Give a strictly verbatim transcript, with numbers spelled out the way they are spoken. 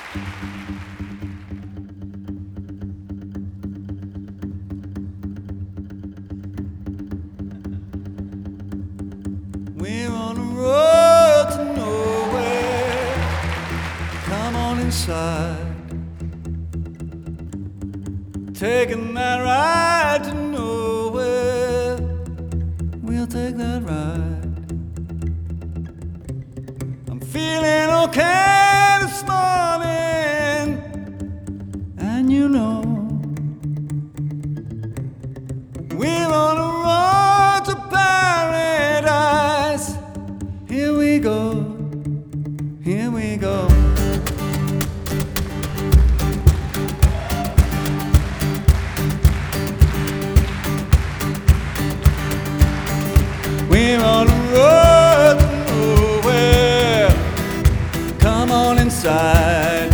We're on the road to nowhere. Come on inside. Taking that ride to nowhere. We'll take that ride. I'm feeling okay.